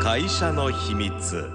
会社の秘密。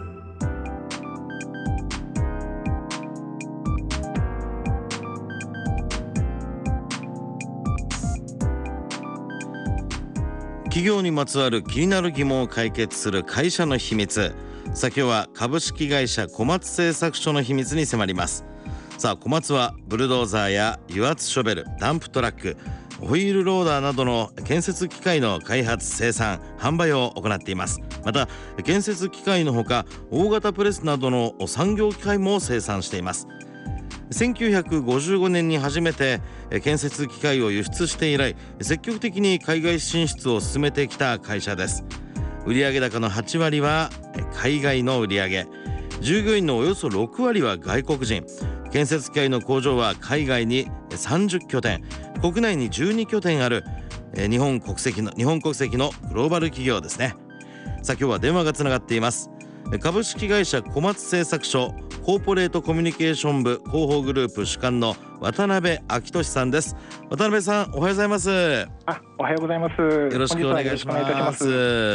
企業にまつわる気になる疑問を解決する会社の秘密。さあ今日は株式会社小松製作所の秘密に迫ります。さあ小松はブルドーザーや油圧ショベル、ダンプトラック、ホイールローダーなどの建設機械の開発、生産、販売を行っています。また建設機械のほか大型プレスなどの産業機械も生産しています。1955年に初めて建設機械を輸出して以来、積極的に海外進出を進めてきた会社です。売上高の8割は海外の売上、従業員のおよそ6割は外国人。建設機械の工場は海外に30拠点、国内に12拠点ある日本国籍のグローバル企業ですね。さあ今日は電話がつながっています。株式会社小松製作所コーポレートコミュニケーション部広報グループ主幹の渡辺明俊さんです。渡辺さん、おはようございます。 おはようございます。 よろしくお願いします。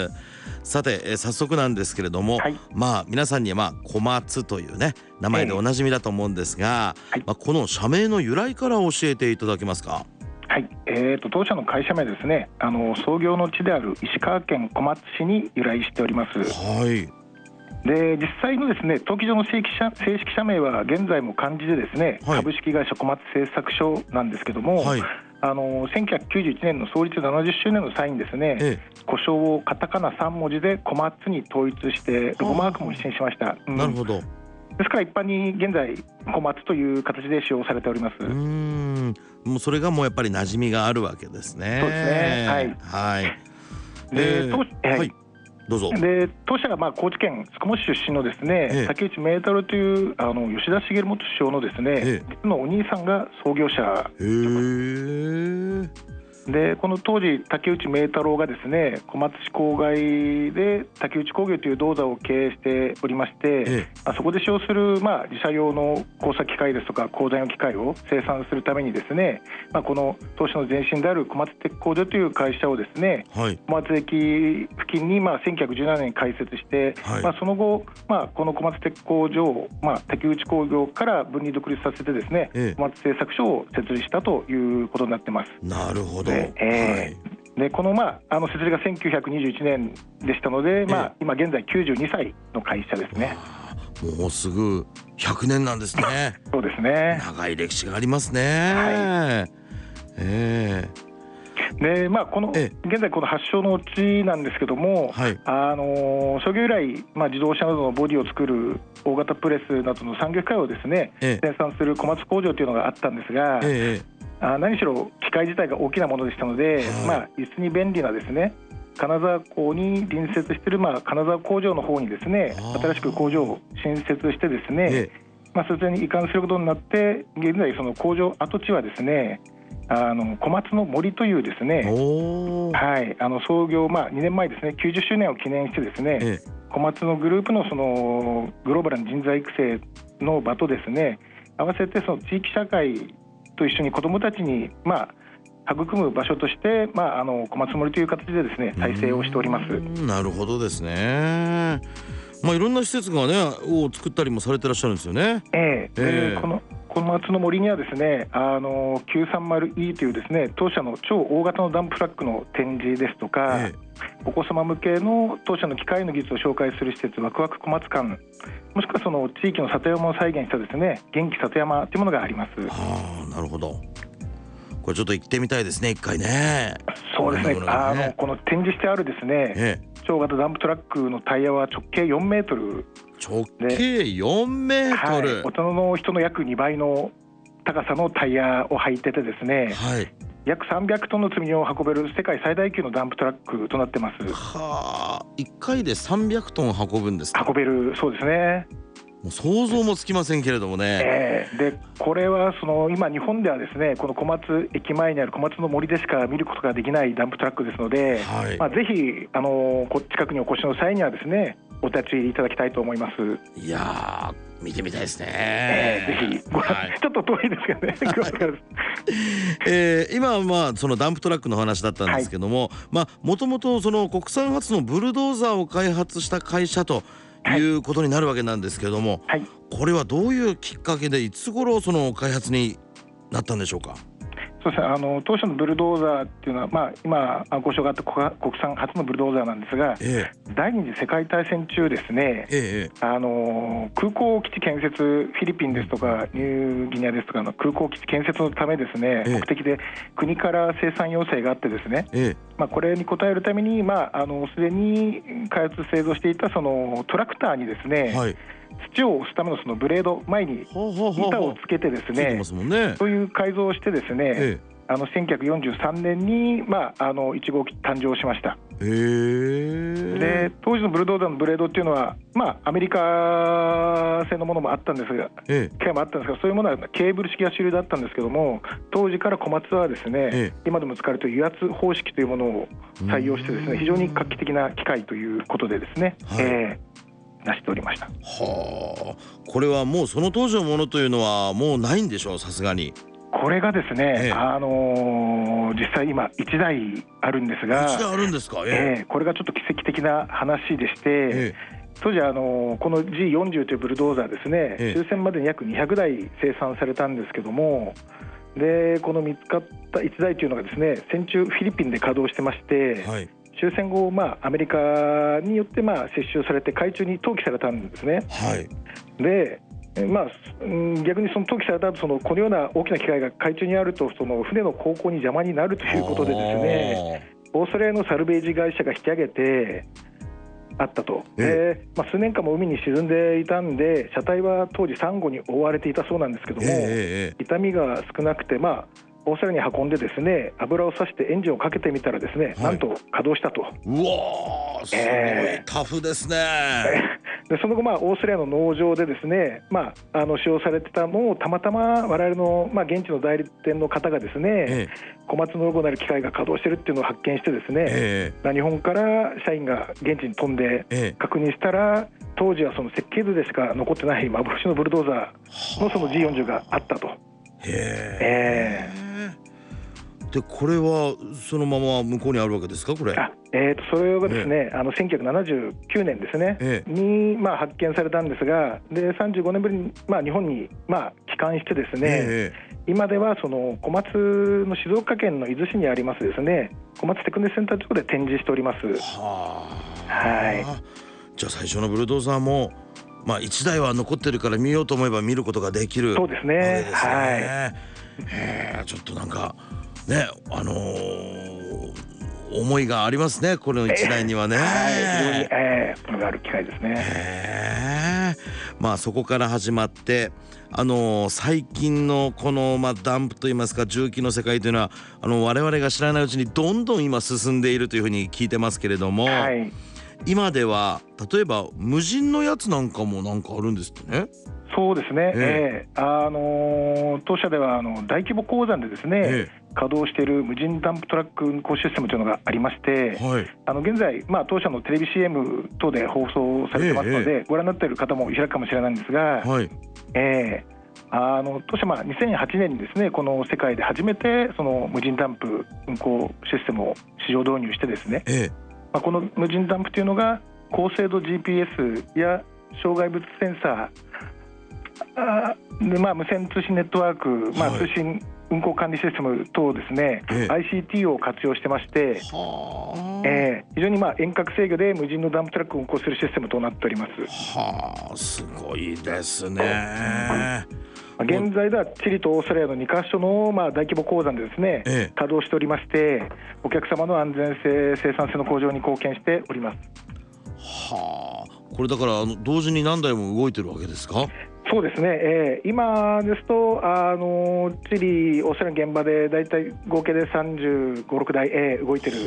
さて、早速なんですけれども、皆さんには小松というね名前でおなじみだと思うんですが、この社名の由来から教えていただけますか。 当社の会社名ですね、創業の地である石川県小松市に由来しております。で実際のですね登記上の正式社名は現在も漢字でですね、株式会社小松製作所なんですけども、1991年の創立70周年の際にですね、呼称をカタカナ3文字で小松に統一してロゴマークも一新しました。 なるほど。 ですから一般に現在小松という形で使用されております。 もうそれがもうやっぱり馴染みがあるわけですね。 そうですね。 どうぞ。 で当社が高知県宿毛市出身のですね、竹内明太郎という吉田茂元首相のですね、実のお兄さんが創業者で、この当時竹内明太郎がですね小松市郊外で竹内工業という銅座を経営しておりまして、そこで使用する自社用の工作機械ですとか鋼材の機械を生産するためにですね、この当社の前身である小松鉄工所という会社をですね、小松駅付近に1917年に開設して、その後、この小松鉄工所を竹内工業から分離独立させてですね、小松製作所を設立したということになっています。 なるほど。 でこの設立が1921年でしたので、今現在92歳の会社ですね。 もうすぐ100年なんですね。 そうですね。 長い歴史がありますね。 で現在この発祥の地なんですけども、創業以来、自動車などのボディを作る大型プレスなどの産業機械をですね、生産する小松工場というのがあったんですが、何しろ機械自体が大きなものでしたので、輸出に便利なですね金沢港に隣接している金沢工場の方にですね新しく工場を新設してですね、そちらに移管することになって、現在その工場跡地はですね小松の森というですね、創業2年前ですね90周年を記念してですね、小松のグループのそのグローバルな人材育成の場とですね合わせてその地域社会と一緒に子どもたちに育む場所として、小松森という形でですね再生をしております。 なるほどですね。いろんな施設がねを作ったりもされてらっしゃるんですよね。 この小松の森にはですね930E というですね当社の超大型のダンプトラックの展示ですとか、お子様向けの当社の機械の技術を紹介する施設ワクワク小松館、もしくはその地域の里山を再現したですね元気里山というものがあります。 なるほど。これちょっと行ってみたいですね、一回ね。 そうですね。この展示してあるですね、超型ダンプトラックのタイヤは直径4メートル。 直径4メートル。 大人の人の約2倍の高さのタイヤを履いててですね、約300トンの積み荷を運べる世界最大級のダンプトラックとなってます。 1回で300トン運ぶんですか。 運べるそうですね。 もう想像もつきませんけれどもね。 でこれは今日本ではですねこの小松駅前にある小松の森でしか見ることができないダンプトラックですので、ぜひ近くにお越しの際にはですねお立ち入りいただきたいと思います。 いや見てみたいですね。 ぜひご覧、ちょっと遠いですけどね今はそのダンプトラックの話だったんですけども、もともとその国産初のブルドーザーを開発した会社ということになるわけなんですけども、これはどういうきっかけでいつ頃その開発になったんでしょうか。 そうですね、当初のブルドーザーっていうのは、今ご紹介あった国産初のブルドーザーなんですが、第二次世界大戦中ですね、空港基地建設、フィリピンですとかニューギニアですとかの空港基地建設のためですね、目的で国から生産要請があってですね、これに応えるために、すでに開発製造していたそのトラクターにですね、土を押すためのそのブレード、前に板をつけてですね、そういう改造をしてですね、1943年に1号機誕生しました。で当時のブルドーザーのブレードっていうのは、アメリカ製のものもあったんですが、機械もあったんですが、そういうものはケーブル式が主流だったんですけども、当時から小松はですね、今でも使われている油圧方式というものを採用してですね、非常に画期的な機械ということでですね、成しておりました。 これはもうその当時のものというのはもうないんでしょう、さすがに。 これがですね、実際今1台あるんですが、 1台あるんですか。 これがちょっと奇跡的な話でして、当時この G40 というブルドーザーですね、終戦までに約200台生産されたんですけども、でこの見つかった1台というのがですね、戦中フィリピンで稼働してまして、終戦後、アメリカによって接収されて海中に投棄されたんですね。で逆にその投棄された後、このような大きな機械が海中にあると、その船の航行に邪魔になるということでですね、オーストラリアのサルベージ会社が引き上げてあったと。数年間も海に沈んでいたんで、車体は当時サンゴに覆われていたそうなんですけども、傷みが少なくて、オーストラリアに運んでですね、油をさしてエンジンをかけてみたらですね、なんと稼働したと。 うわー、すごいタフですね。 でその後、オーストラリアの農場でですね、使用されてたのをたまたま我々の、現地の代理店の方がですね、小松のロゴなる機械が稼働しているっていうのを発見してですね、日本から社員が現地に飛んで確認したら、当時はその設計図でしか残ってない幻のブルドーザーのその G40 があったと。 でこれはそのまま向こうにあるわけですか、これ。 それがですね、1979年ですね、に発見されたんですが、で35年ぶりに日本に帰還してですね、今ではその小松の静岡県の伊豆市にありますですね、小松テクネセンター上で展示しております。じゃあ最初のブルドーザーも1台は残ってるから見ようと思えば見ることができる。 そうですね。 ちょっとなんかね、思いがありますね、この1台にはね。 非常にこれがある機会ですね。 そこから始まって最近のこのダンプといいますか重機の世界というのは我々が知らないうちにどんどん今進んでいるというふうに聞いてますけれども、今では例えば無人のやつなんかもなんかあるんですってね。 そうですね、当社では大規模鉱山でですね、稼働している無人ダンプトラック運行システムというのがありまして、現在、当社のテレビ CM 等で放送されてますので、ご覧になっている方もいらっしゃるかもしれないんですが、当社2008年にですね、この世界で初めてその無人ダンプ運行システムを市場導入してですね、この無人ダンプというのが高精度 GPS や障害物センサーで無線通信ネットワーク、通信運行管理システム等ですね、ICT を活用してまして、非常に遠隔制御で無人のダンプトラックを運行するシステムとなっております。 すごいですね。 現在ではチリとオーストラリアの2カ所の大規模鉱山でですね、稼働しておりまして、お客様の安全性生産性の向上に貢献しております。 これだから同時に何台も動いてるわけですか。 そうですね、今ですとチリ、オーストラリアの現場でだいたい合計で35、6台、動いてる。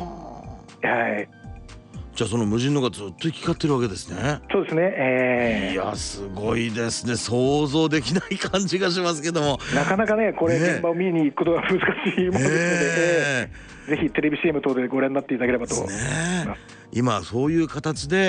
じゃあその無人のがずっと行き交ってるわけですね。 そうですね、 いやすごいですね。想像できない感じがしますけども、 なかなかねこれ現場を見に行くことが難しいものですので、ぜひテレビ CM 等でご覧になっていただければと思います。 今そういう形で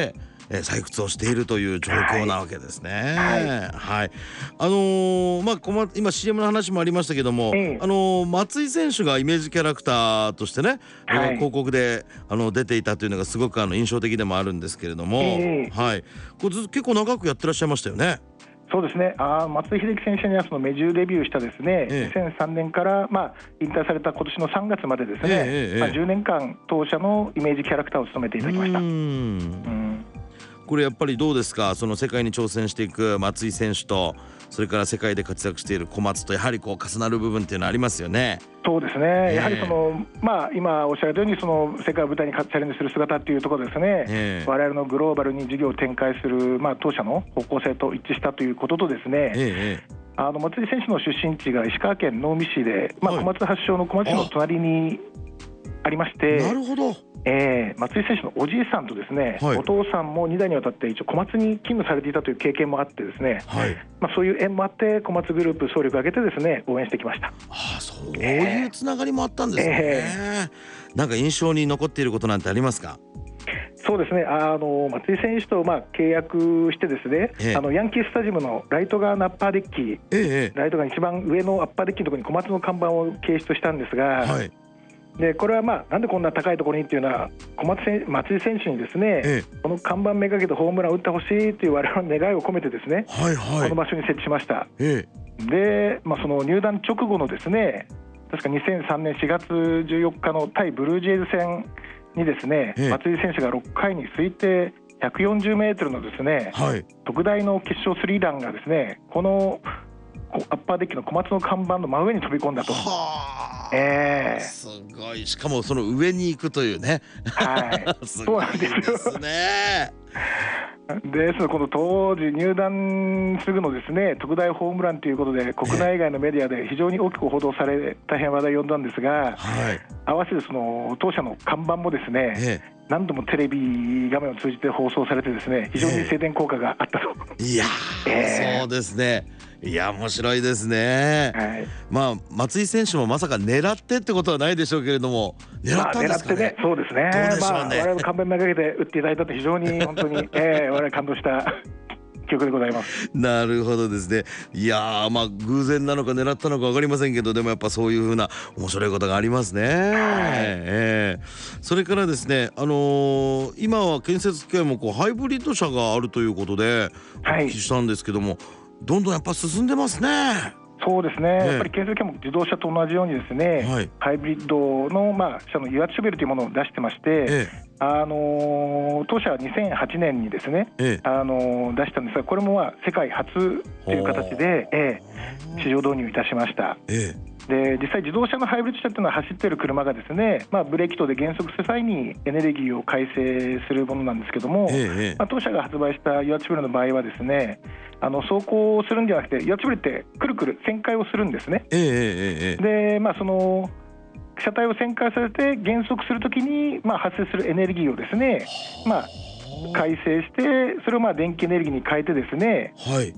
採掘をしているという状況なわけですね。はい、今 CM の話もありましたけども、松井選手がイメージキャラクターとしてね、広告で出ていたというのがすごく印象的でもあるんですけれども、これ結構長くやってらっしゃいましたよね。 そうですね、松井秀喜選手にはそのメジューデビューしたですね、2003年から、引退された今年の3月までですね、10年間当社のイメージキャラクターを務めていただきました。 これやっぱりどうですか、その世界に挑戦していく松井選手と、それから世界で活躍している小松とやはり重なる部分っていうのはありますよね。 そうですね、やはり今おっしゃるようにその世界を舞台にチャレンジする姿っていうところですね、我々のグローバルに事業を展開する、当社の方向性と一致したということとですね、松井選手の出身地が石川県能美市で、小松発祥の小松市の隣にありまして、 なるほど。 松井選手のおじいさんとですね、お父さんも2代にわたって一応小松に勤務されていたという経験もあってですね、そういう縁もあって小松グループ総力を挙げてですね応援してきました。 そういうつながりもあったんですね。なんか印象に残っていることなんてありますか？ そうですね、松井選手と契約してですね、ヤンキースタジアムのライト側のアッパーデッキ、ライト側一番上のアッパーデッキのところに小松の看板を掲出したんですが、でこれはなんでこんな高いところにっていうのは松井選手にですね、この看板めがけてホームランを打ってほしいという我々の願いを込めてですね、この場所に設置しました。で、その入団直後のですね、確か2003年4月14日の対ブルージェイズ戦にですね、松井選手が6回に推定140メートルのですね、特大の決勝スリーランがですね、このアッパーデッキの小松の看板の真上に飛び込んだと。 すごい。しかもその上に行くというね。すごいですね。 この当時入団すぐのですね特大ホームランということで国内外のメディアで非常に大きく報道され大変話題を呼んだんですが、合わせてその当社の看板もですね、何度もテレビ画面を通じて放送されてですね、非常に宣伝効果があったと。 いやそうですね。いや面白いですね。松井選手もまさか狙ってってことはないでしょうけれども、狙ったんですかね。 そうですね。我々の看板めがけて打っていただいたって非常に本当に我々感動した記憶でございます。 なるほどですね。いや偶然なのか狙ったのか分かりませんけど、でもやっぱそういう風な面白いことがありますね。それからですね、今は建設機械もハイブリッド車があるということでお聞きしたんですけども、どんどんやっぱ進んでますね。 そうですね、やっぱり建設機械も自動車と同じようにですね、ハイブリッドの車の油圧ショベルというものを出してまして、当社は2008年にですね、出したんですが、これも世界初という形で、市場導入いたしました。で実際自動車のハイブリッド車というのは走っている車がですね、ブレーキ等で減速する際にエネルギーを改正するものなんですけども、当社が発売した油圧ショベルの場合はですね、走行するんじゃなくて油圧ショベルってくるくる旋回をするんですね。でその車体を旋回させて減速するときに、発生するエネルギーをですね、改正してそれを電気エネルギーに変えてですね、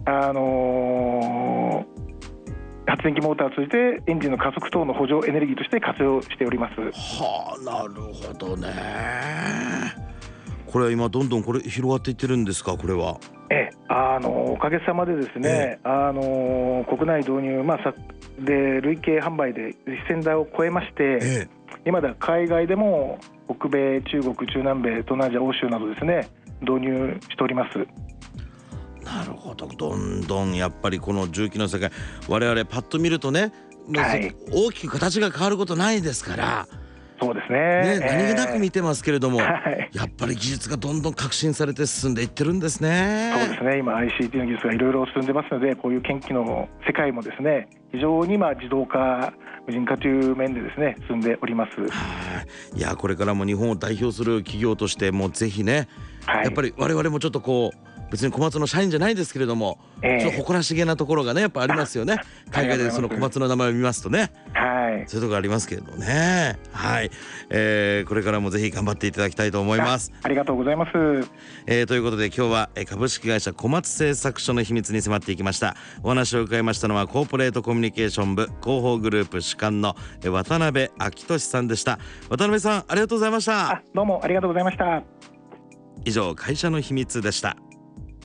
発電機モーターを通じてエンジンの加速等の補助エネルギーとして活用しております。 なるほどね。これは今どんどんこれ広がっていってるんですか？これはおかげさまでですね、国内導入、で累計販売で1000台を超えまして、今では海外でも北米、中国、中南米、東南アジア、欧州などですね導入しております。 なるほど。どんどんやっぱりこの重機の世界、我々パッと見るとね、大きく形が変わることないですから、 そうですね、 何気なく見てますけれども、やっぱり技術がどんどん革新されて進んでいってるんですね。 そうですね、今 ICT の技術がいろいろ進んでますので、こういう研機の世界もですね非常に自動化、無人化という面でですね進んでおります。 いやこれからも日本を代表する企業としてもぜひね、やっぱり我々もちょっと別に小松の社員じゃないですけれども、ちょっと誇らしげなところがねやっぱありますよね。海外でその小松の名前を見ますとね、そういうところありますけれどもね。これからもぜひ頑張っていただきたいと思います。 ありがとうございます。 ということで今日は株式会社小松製作所の秘密に迫っていきました。お話を伺いましたのはコーポレートコミュニケーション部広報グループ主幹の渡辺昭俊さんでした。渡辺さんありがとうございました。 どうもありがとうございました。 以上、会社の秘密でした。